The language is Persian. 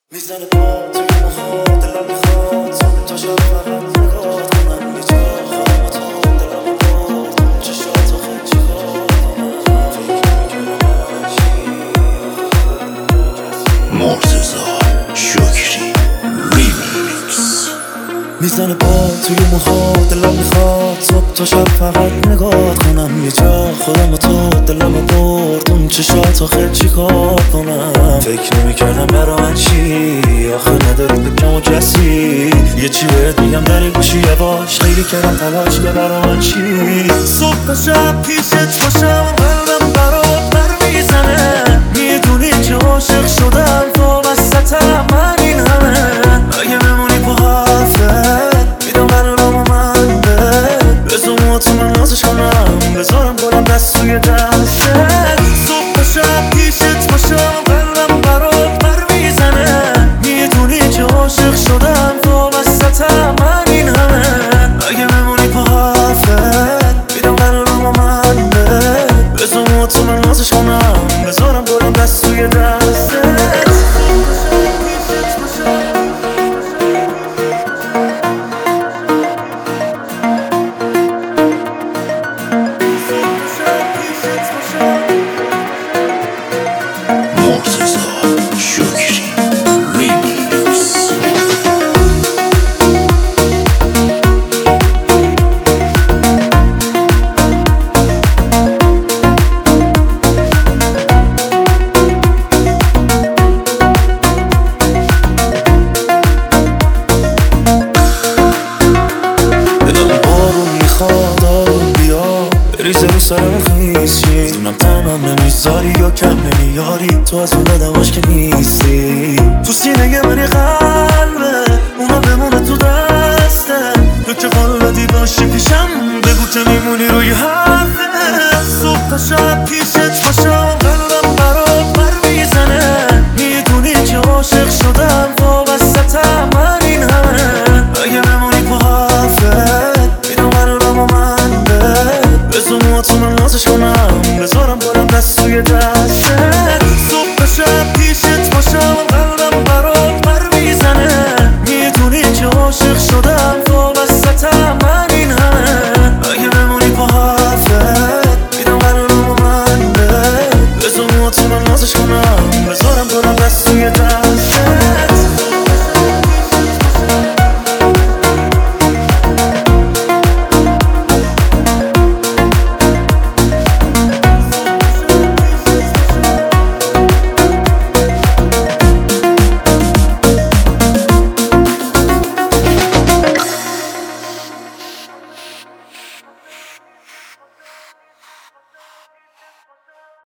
میزنه پا توی موها دلم میخواد صبح تا شب فقط نگاه کنم یه جا خودم و تو دلم باد چشات آخه چیکار کنم فکر نمیکنم چی مرتضی شکری ریمیکس. میزنه پا توی موها دلم میخواد صبح تا شب فقط نگاه کنم یه جا خودم و تو دلم برد اون چشات آخه چیکار کنم فکر نمیکردم برا من چی آخه نداری بگم و کسی یه چی بهت میگم داری گوشی یواش خیلی کردم تلاش که برا من چی صبح تا شب پیشت باشم قلبم برات بر میزنه میدونی که عاشق شدم تو وسطم من این همه اگه بمونی با حرفت میدم قلبم و من بزن تو من نازش کنم بذارم گلم دست توی دستت صبح تا شب پیشت باشم قلبم برات بر میزنه میدونی که عاشق شدم تو وسطم من این همه اگه بمونی با حرفت میدم قلبم و من بزن تو من نازش کنم بذارم گلم دست توی دستت مرتضی شکری ریمیکس. دلم بارون میخواد آروم بیا بریزه رو سرم خیسی دونم تنم نمیذاری یا کم نمیاری تو از اون آدماش که نیستی تو سینه منی قلبه اونا بمونه تو دسته تو که قلبی باشی پیشم بگو که میمونی روی حرفه صبح تا شب پیش